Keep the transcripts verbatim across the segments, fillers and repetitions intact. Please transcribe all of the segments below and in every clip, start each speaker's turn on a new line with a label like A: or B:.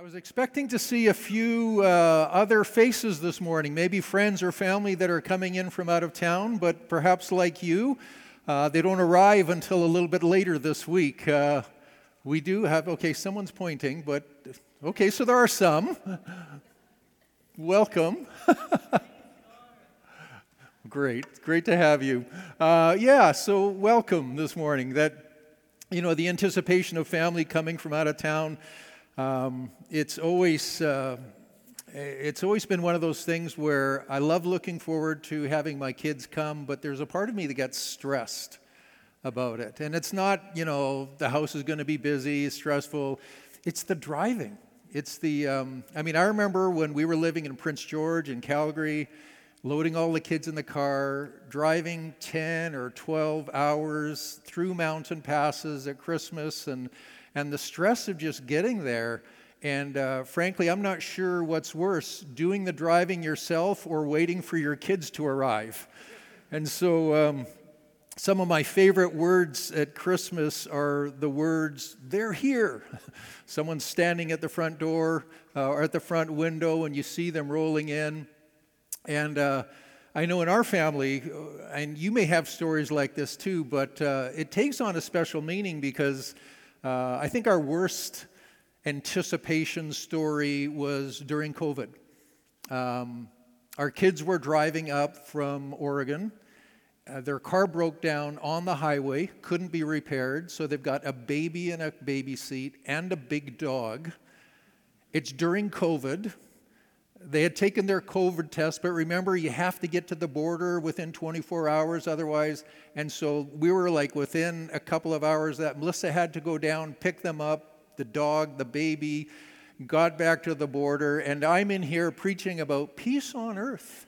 A: I was expecting to see a few uh, other faces this morning, maybe friends or family that are coming in from out of town, but perhaps like you, uh, they don't arrive until a little bit later this week. Uh, we do have, okay, someone's pointing, but okay, so there are some. Welcome. Great, great to have you. Uh, yeah, so welcome this morning. That, you know, the anticipation of family coming from out of town, Um, it's always uh, it's always been one of those things where I love looking forward to having my kids come, but there's a part of me that gets stressed about it. And it's not, you know, the house is going to be busy, stressful. It's the driving. It's the, um, I mean, I remember when we were living in Prince George in Calgary, loading all the kids in the car, driving ten or twelve hours through mountain passes at Christmas, and And the stress of just getting there, and uh, frankly, I'm not sure what's worse, doing the driving yourself or waiting for your kids to arrive. And so um, some of my favorite words at Christmas are the words, "They're here." Someone's standing at the front door uh, or at the front window, and you see them rolling in. And uh, I know in our family, and you may have stories like this too, but uh, it takes on a special meaning because Uh, I think our worst anticipation story was during COVID. Um, our kids were driving up from Oregon. Uh, their car broke down on the highway, couldn't be repaired, so they've got a baby in a baby seat and a big dog. It's during COVID. They had taken their COVID test, but remember, you have to get to the border within twenty-four hours otherwise. And so we were like within a couple of hours that Melissa had to go down, pick them up, the dog, the baby, got back to the border, and I'm in here preaching about peace on earth.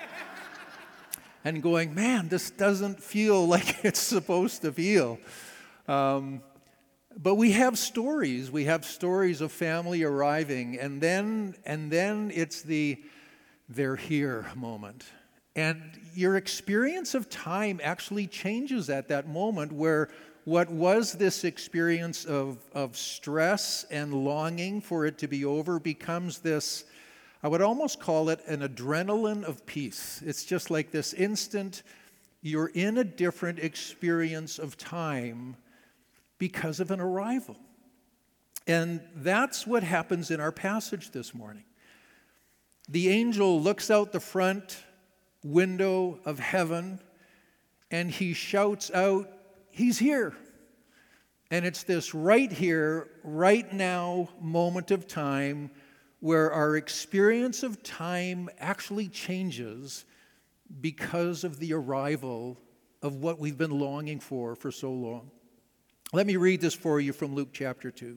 A: And going, man, this doesn't feel like it's supposed to feel. Um, But we have stories. We have stories of family arriving, and then and then it's the "they're here" moment. And your experience of time actually changes at that moment, where what was this experience of, of stress and longing for it to be over becomes this, I would almost call it an adrenaline of peace. It's just like this instant, you're in a different experience of time because of an arrival. And that's what happens in our passage this morning. The angel looks out the front window of heaven and he shouts out, "He's here." And it's this right here, right now moment of time where our experience of time actually changes because of the arrival of what we've been longing for for so long. Let me read this for you from Luke chapter two.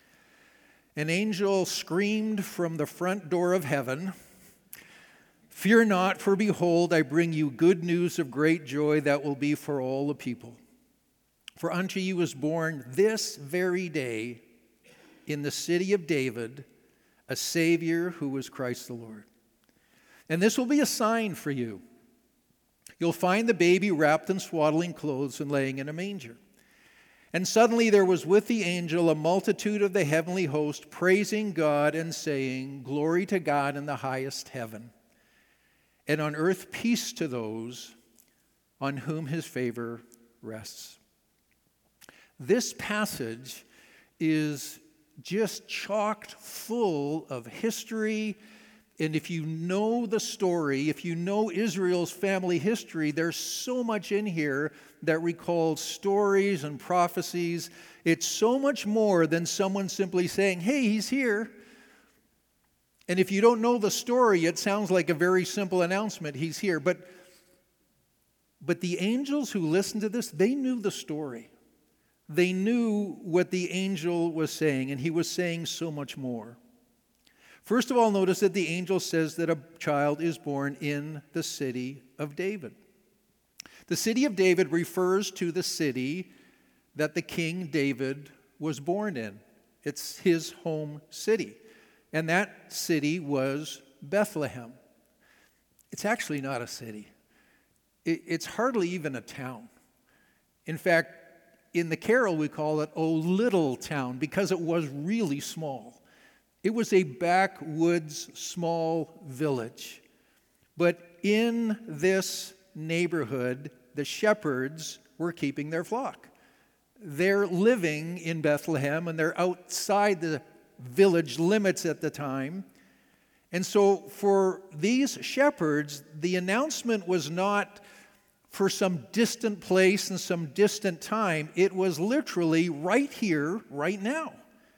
A: An angel screamed from the front door of heaven, "Fear not, for behold, I bring you good news of great joy that will be for all the people. For unto you is born this very day in the city of David a Savior who is Christ the Lord. And this will be a sign for you. You'll find the baby wrapped in swaddling clothes and laying in a manger." And suddenly there was with the angel a multitude of the heavenly host, praising God and saying, "Glory to God in the highest heaven, and on earth peace to those on whom his favor rests." This passage is just chocked full of history. And if you know the story, if you know Israel's family history, there's so much in here that recalls stories and prophecies. It's so much more than someone simply saying, "Hey, he's here." And if you don't know the story, it sounds like a very simple announcement, "He's here." But, but the angels who listened to this, they knew the story. They knew what the angel was saying, and he was saying so much more. First of all, notice that the angel says that a child is born in the city of David. The city of David refers to the city that the King David was born in. It's his home city. And that city was Bethlehem. It's actually not a city. It's hardly even a town. In fact, in the carol we call it "O Little Town," because it was really small. It was a backwoods small village. But in this neighborhood, the shepherds were keeping their flock. They're living in Bethlehem, and they're outside the village limits at the time. And so for these shepherds, the announcement was not for some distant place and some distant time. It was literally right here, right now.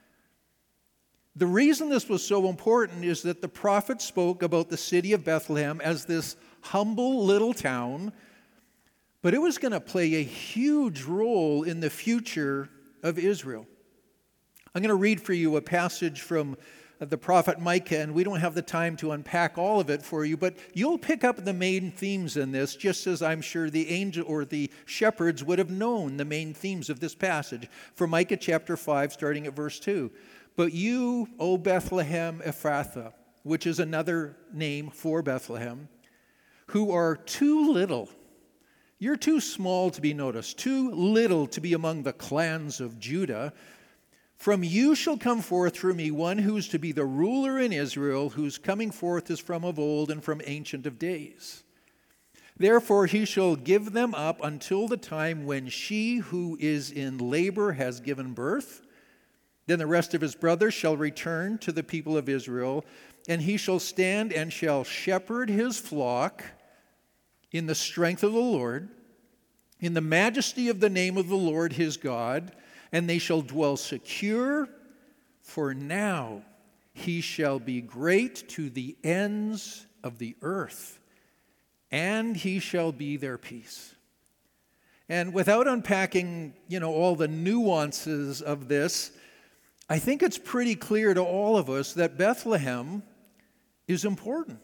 A: The reason this was so important is that the prophet spoke about the city of Bethlehem as this humble little town, but it was going to play a huge role in the future of Israel. I'm going to read for you a passage from the prophet Micah, and we don't have the time to unpack all of it for you, but you'll pick up the main themes in this, just as I'm sure the angel or the shepherds would have known the main themes of this passage. From Micah chapter five, starting at verse two. But you, O Bethlehem Ephrathah, which is another name for Bethlehem, who are too little, you're too small to be noticed, too little to be among the clans of Judah. From you shall come forth for me one who is to be the ruler in Israel, whose coming forth is from of old and from ancient of days. Therefore he shall give them up until the time when she who is in labor has given birth. Then the rest of his brothers shall return to the people of Israel, and he shall stand and shall shepherd his flock in the strength of the Lord, in the majesty of the name of the Lord his God, and they shall dwell secure, for now he shall be great to the ends of the earth, and he shall be their peace. And without unpacking, you know, all the nuances of this, I think it's pretty clear to all of us that Bethlehem is important.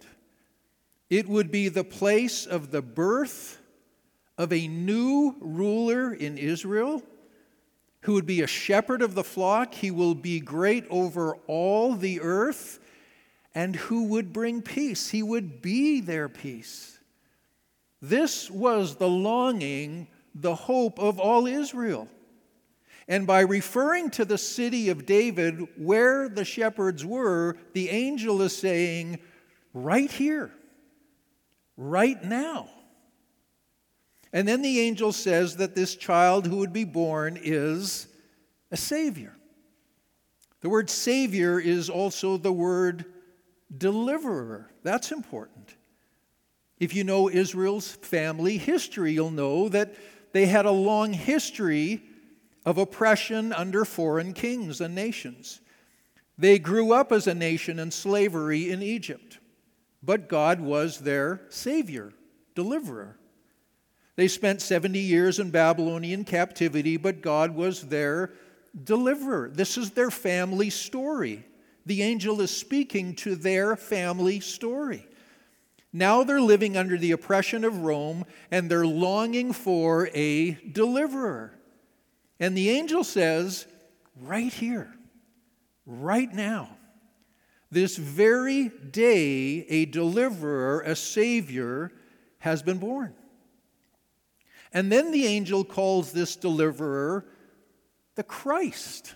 A: It would be the place of the birth of a new ruler in Israel who would be a shepherd of the flock. He will be great over all the earth, and who would bring peace. He would be their peace. This was the longing, the hope of all Israel. And by referring to the city of David where the shepherds were, the angel is saying, right here, right now. And then the angel says that this child who would be born is a Savior. The word Savior is also the word deliverer. That's important. If you know Israel's family history, you'll know that they had a long history of oppression under foreign kings and nations. They grew up as a nation in slavery in Egypt, but God was their Savior, deliverer. They spent seventy years in Babylonian captivity, but God was their deliverer. This is their family story. The angel is speaking to their family story. Now they're living under the oppression of Rome, and they're longing for a deliverer. And the angel says, right here, right now, this very day, a deliverer, a Savior, has been born. And then the angel calls this deliverer the Christ.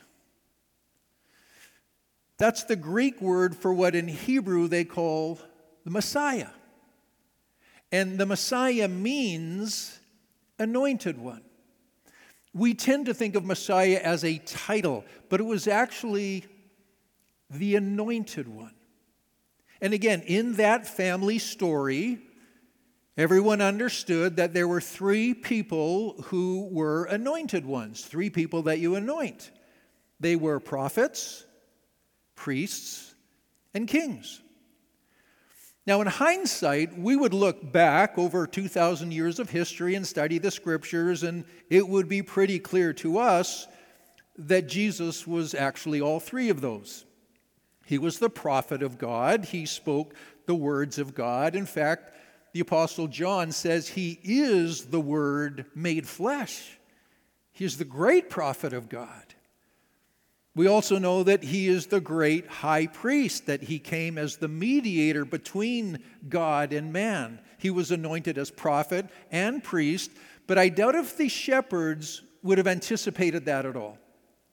A: That's the Greek word for what in Hebrew they call the Messiah. And the Messiah means anointed one. We tend to think of Messiah as a title, but it was actually the anointed one. And again, in that family story, everyone understood that there were three people who were anointed ones, three people that you anoint. They were prophets, priests, and kings. Now, in hindsight, we would look back over two thousand years of history and study the scriptures, and it would be pretty clear to us that Jesus was actually all three of those. He was the prophet of God. He spoke the words of God. In fact, the Apostle John says he is the Word made flesh. He is the great prophet of God. We also know that he is the great high priest, that he came as the mediator between God and man. He was anointed as prophet and priest, but I doubt if the shepherds would have anticipated that at all.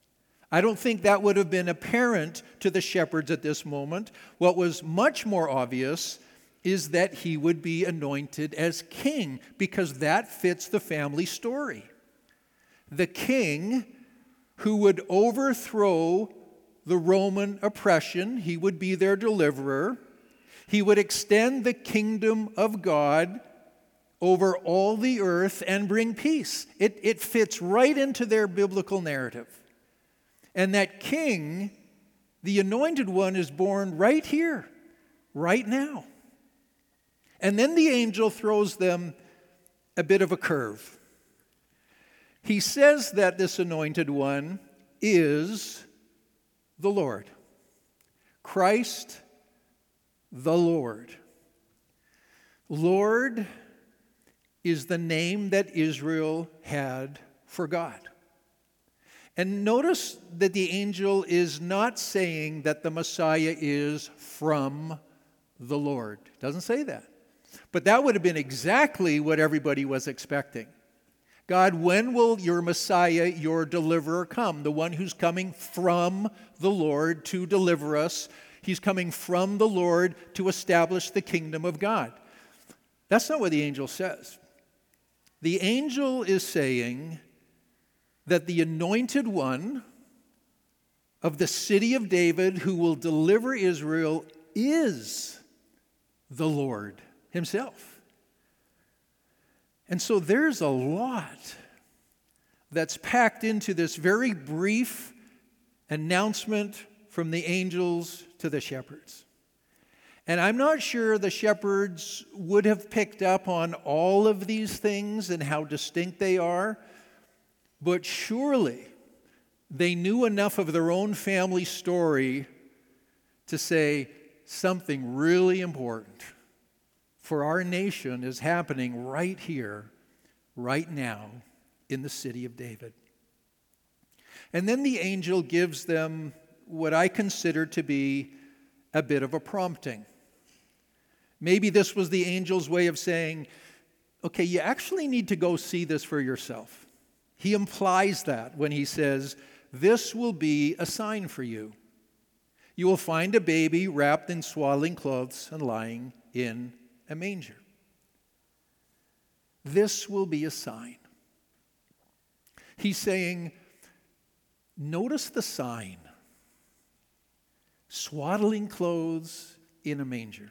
A: I don't think that would have been apparent to the shepherds at this moment. What was much more obvious is that he would be anointed as king, because that fits the family story. The king who would overthrow the Roman oppression, he would be their deliverer. He would extend the kingdom of God over all the earth and bring peace. It, it fits right into their biblical narrative. And that king, the anointed one, is born right here, right now. And then the angel throws them a bit of a curve. He says that this anointed one is the Lord. Christ the Lord. Lord is the name that Israel had for God. And notice that the angel is not saying that the Messiah is from the Lord. It doesn't say that. But that would have been exactly what everybody was expecting. God, when will your Messiah, your deliverer, come? The one who's coming from the Lord to deliver us. He's coming from the Lord to establish the kingdom of God. That's not what the angel says. The angel is saying that the anointed one of the city of David who will deliver Israel is the Lord himself. And so there's a lot that's packed into this very brief announcement from the angels to the shepherds. And I'm not sure the shepherds would have picked up on all of these things and how distinct they are, but surely they knew enough of their own family story to say something really important for our nation is happening right here, right now, in the city of David. And then the angel gives them what I consider to be a bit of a prompting. Maybe this was the angel's way of saying, okay, you actually need to go see this for yourself. He implies that when he says, this will be a sign for you. You will find a baby wrapped in swaddling clothes and lying in a manger. This will be a sign. He's saying, notice the sign. Swaddling clothes in a manger.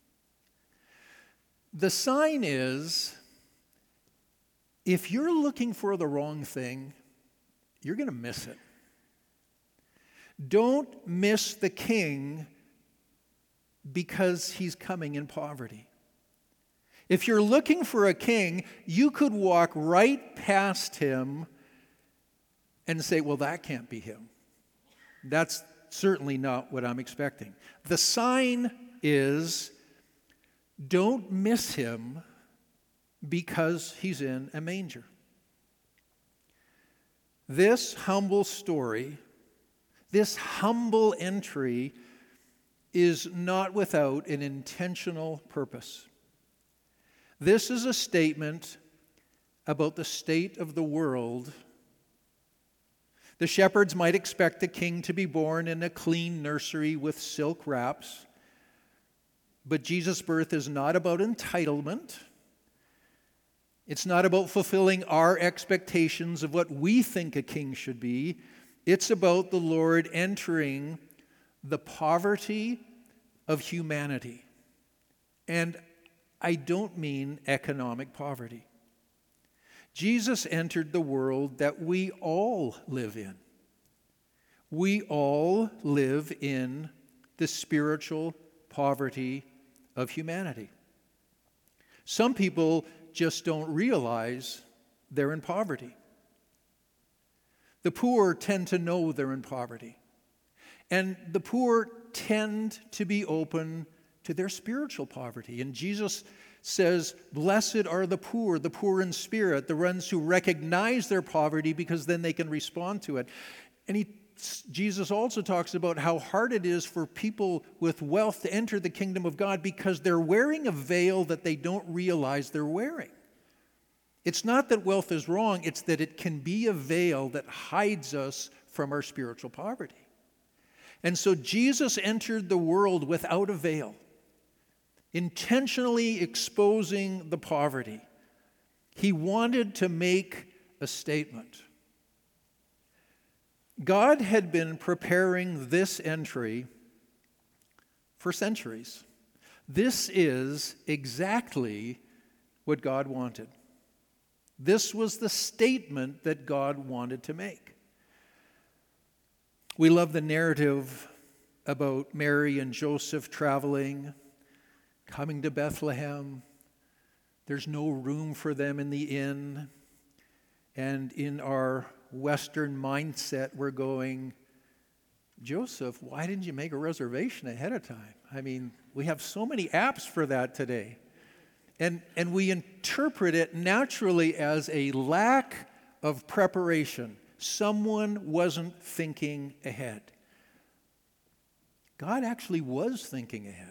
A: The sign is, if you're looking for the wrong thing, you're going to miss it. Don't miss the king because he's coming in poverty. If you're looking for a king, you could walk right past him and say, well, that can't be him. That's certainly not what I'm expecting. The sign is, don't miss him because he's in a manger. This humble story, this humble entry is not without an intentional purpose. This is a statement about the state of the world. The shepherds might expect the king to be born in a clean nursery with silk wraps, but Jesus' birth is not about entitlement. It's not about fulfilling our expectations of what we think a king should be. It's about the Lord entering the poverty of humanity. And I don't mean economic poverty. Jesus entered the world that we all live in. We all live in the spiritual poverty of humanity. Some people just don't realize they're in poverty. The poor tend to know they're in poverty. And the poor tend to be open to their spiritual poverty. And Jesus says, blessed are the poor, the poor in spirit, the ones who recognize their poverty because then they can respond to it. And he, Jesus also talks about how hard it is for people with wealth to enter the kingdom of God because they're wearing a veil that they don't realize they're wearing. It's not that wealth is wrong, it's that it can be a veil that hides us from our spiritual poverty. And so Jesus entered the world without a veil, intentionally exposing the poverty. He wanted to make a statement. God had been preparing this entry for centuries. This is exactly what God wanted. This was the statement that God wanted to make. We love the narrative about Mary and Joseph traveling, coming to Bethlehem. There's no room for them in the inn. And in our Western mindset, we're going, Joseph, why didn't you make a reservation ahead of time? I mean, we have so many apps for that today. And, and we interpret it naturally as a lack of preparation. Someone wasn't thinking ahead. God actually was thinking ahead.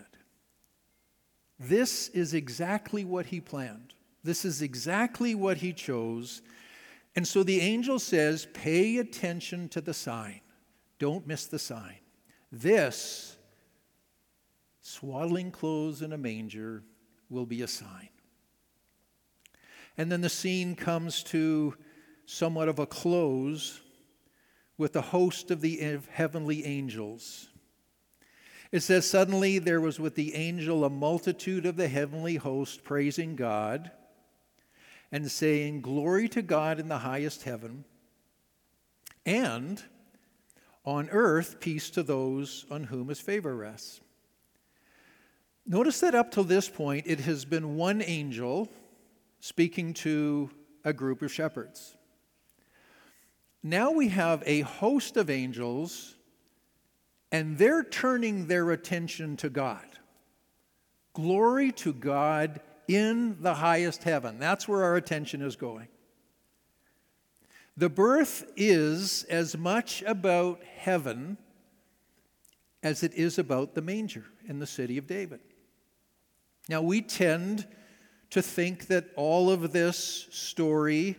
A: This is exactly what he planned. This is exactly what he chose. And so the angel says, pay attention to the sign. Don't miss the sign. This, swaddling clothes in a manger, will be a sign. And then the scene comes to somewhat of a close with the host of the heavenly angels. It says, suddenly there was with the angel a multitude of the heavenly host praising God and saying, glory to God in the highest heaven, and on earth peace to those on whom his favor rests. Notice that up till this point, it has been one angel speaking to a group of shepherds. Now we have a host of angels, and they're turning their attention to God. Glory to God in the highest heaven. That's where our attention is going. The birth is as much about heaven as it is about the manger in the city of David. Now, we tend to think that all of this story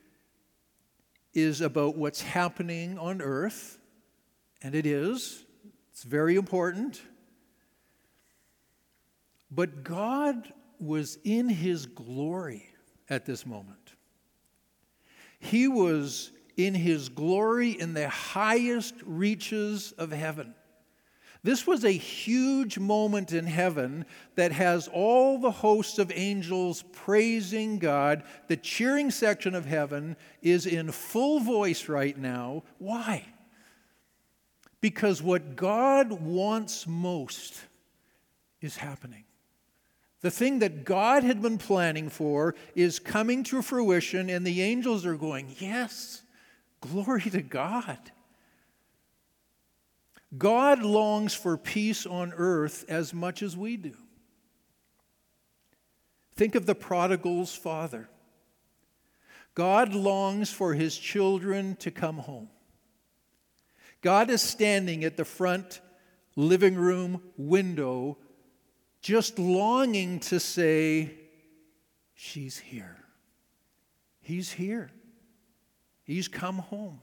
A: is about what's happening on earth, and it is. It's very important. But God was in his glory at this moment. He was in his glory in the highest reaches of heaven. This was a huge moment in heaven that has all the hosts of angels praising God. The cheering section of heaven is in full voice right now. Why? Because what God wants most is happening. The thing that God had been planning for is coming to fruition, and the angels are going, yes, glory to God. God longs for peace on earth as much as we do. Think of the prodigal's father. God longs for his children to come home. God is standing at the front living room window, just longing to say, she's here. He's here. He's come home.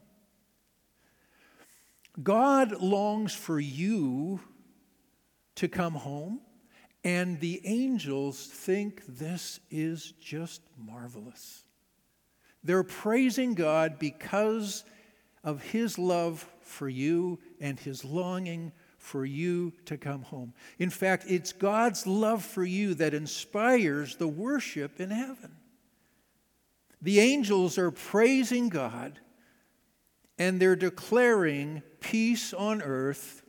A: God longs for you to come home, and the angels think this is just marvelous. They're praising God because of his love for you and his longing for you to come home. In fact, it's God's love for you that inspires the worship in heaven. The angels are praising God, and they're declaring peace on earth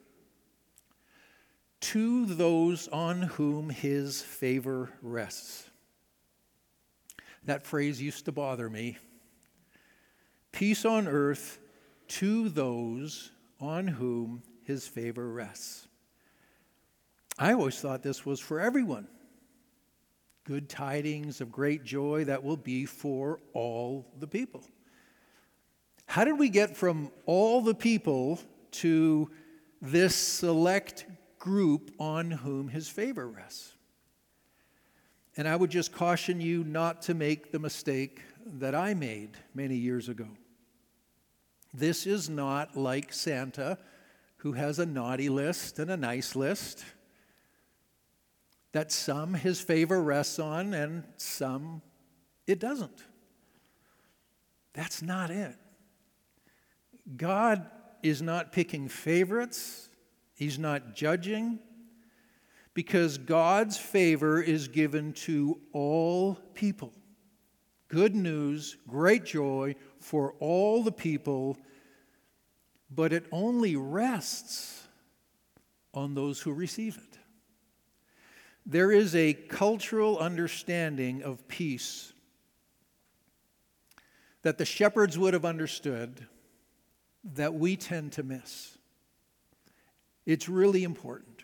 A: to those on whom his favor rests. That phrase used to bother me. Peace on earth to those on whom his favor rests. I always thought this was for everyone. Good tidings of great joy that will be for all the people. How did we get from all the people to this select group on whom his favor rests? And I would just caution you not to make the mistake that I made many years ago. This is not like Santa, who has a naughty list and a nice list that some his favor rests on and some it doesn't. That's not it. God is not picking favorites. He's not judging, because God's favor is given to all people. Good news, great joy for all the people, but it only rests on those who receive it. There is a cultural understanding of peace that the shepherds would have understood that we tend to miss. It's really important.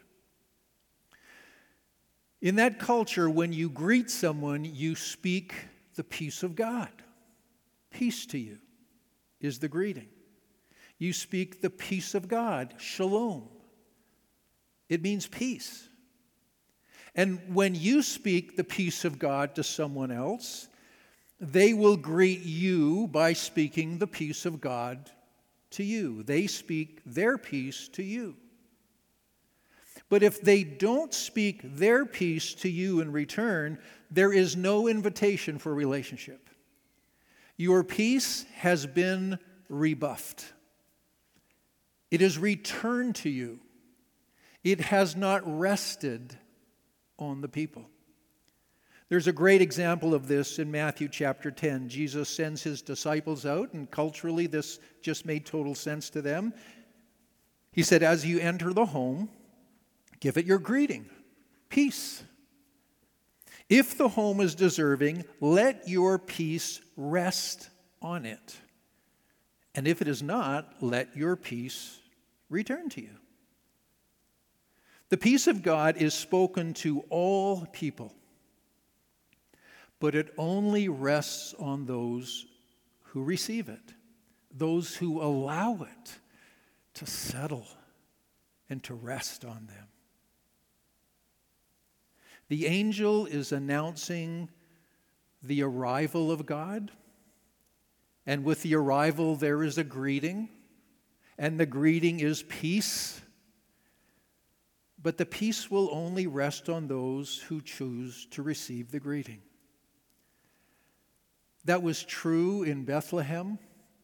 A: In that culture, when you greet someone, you speak the peace of God. Peace to you is the greeting. You speak the peace of God, shalom. It means peace. And when you speak the peace of God to someone else, they will greet you by speaking the peace of God to you. They speak their peace to you. But if they don't speak their peace to you in return, there is no invitation for relationship. Your peace has been rebuffed. It is returned to you. It has not rested on the people. There's a great example of this in Matthew chapter ten. Jesus sends his disciples out, and culturally this just made total sense to them. He said, as you enter the home, give it your greeting, peace. If the home is deserving, let your peace rest on it. And if it is not, let your peace return to you. The peace of God is spoken to all people, but it only rests on those who receive it, those who allow it to settle and to rest on them. The angel is announcing the arrival of God, and with the arrival there is a greeting, and the greeting is peace. But the peace will only rest on those who choose to receive the greeting. That was true in Bethlehem,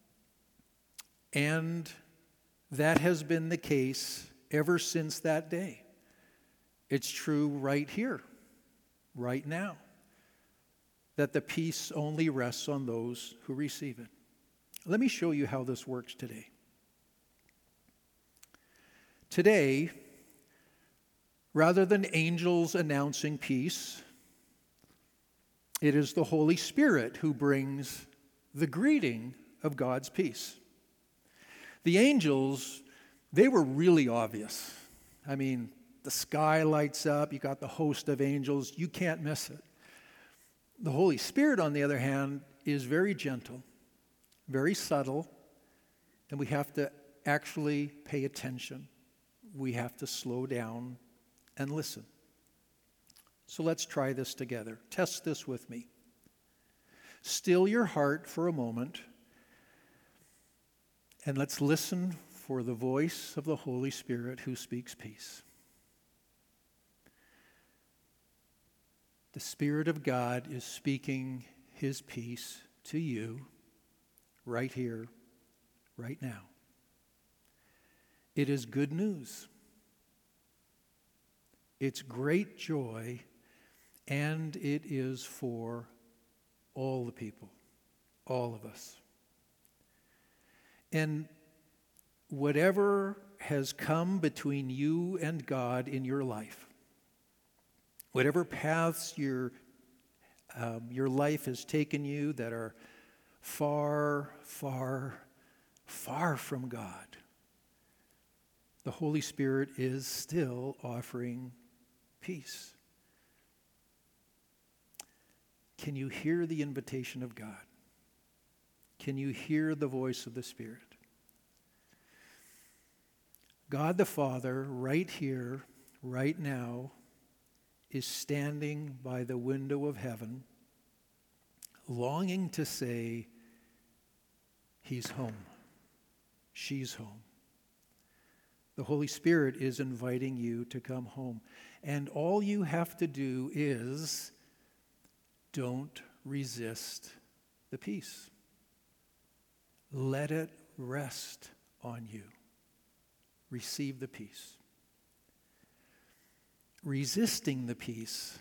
A: and that has been the case ever since that day. It's true right here, right now, that the peace only rests on those who receive it. Let me show you how this works today. Today, rather than angels announcing peace, it is the Holy Spirit who brings the greeting of God's peace. The angels, they were really obvious. I mean, the sky lights up, you got the host of angels, you can't miss it. The Holy Spirit, on the other hand, is very gentle, very subtle, and we have to actually pay attention. We have to slow down and listen. So let's try this together. Test this with me. Still your heart for a moment, and let's listen for the voice of the Holy Spirit who speaks peace. The Spirit of God is speaking his peace to you right here, right now. It is good news. It's great joy, and it is for all the people, all of us. And whatever has come between you and God in your life, whatever paths your, um, your life has taken you that are far, far, far from God, the Holy Spirit is still offering peace. Can you hear the invitation of God? Can you hear the voice of the Spirit? God the Father, right here, right now, is standing by the window of heaven, longing to say, he's home, she's home. The Holy Spirit is inviting you to come home. And all you have to do is don't resist the peace. Let it rest on you. Receive the peace. Resisting the peace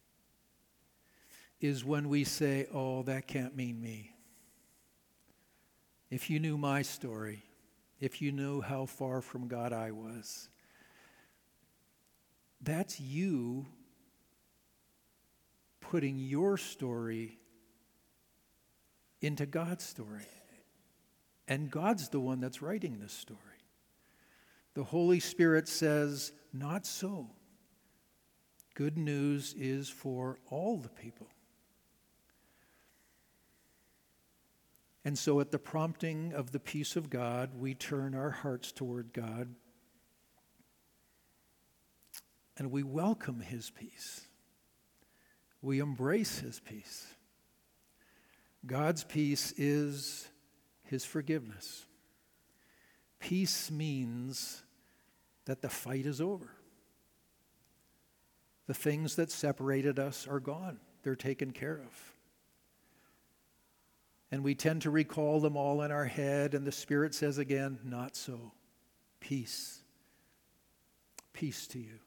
A: is when we say, oh, that can't mean me. If you knew my story, if you knew how far from God I was, that's you putting your story into God's story. And God's the one that's writing this story. The Holy Spirit says, not so. Good news is for all the people. And so at the prompting of the peace of God, we turn our hearts toward God and we welcome his peace. We embrace his peace. God's peace is his forgiveness. Peace means that the fight is over. The things that separated us are gone. They're taken care of. And we tend to recall them all in our head, and the Spirit says again, not so. Peace. Peace to you.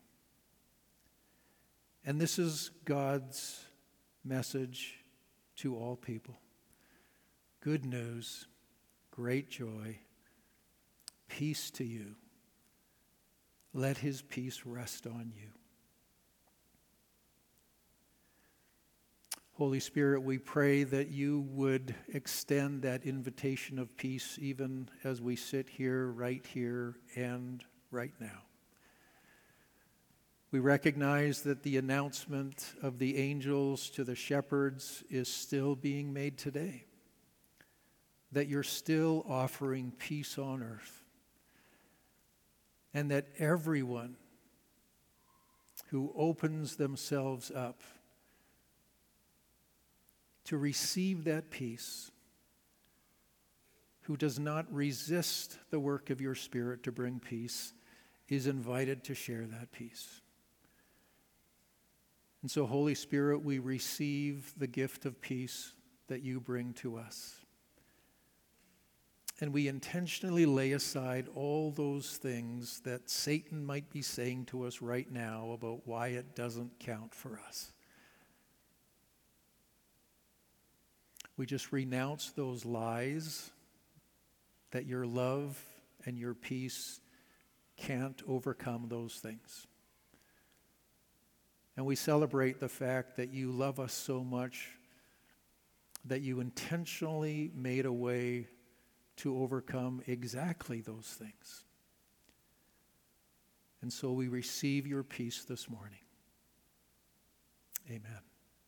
A: And this is God's message to all people. Good news, great joy, peace to you. Let his peace rest on you. Holy Spirit, we pray that you would extend that invitation of peace even as we sit here, right here, and right now. We recognize that the announcement of the angels to the shepherds is still being made today, that you're still offering peace on earth, and that everyone who opens themselves up to receive that peace, who does not resist the work of your Spirit to bring peace, is invited to share that peace. And so, Holy Spirit, we receive the gift of peace that you bring to us. And we intentionally lay aside all those things that Satan might be saying to us right now about why it doesn't count for us. We just renounce those lies that your love and your peace can't overcome those things. And we celebrate the fact that you love us so much that you intentionally made a way to overcome exactly those things. And so we receive your peace this morning. Amen.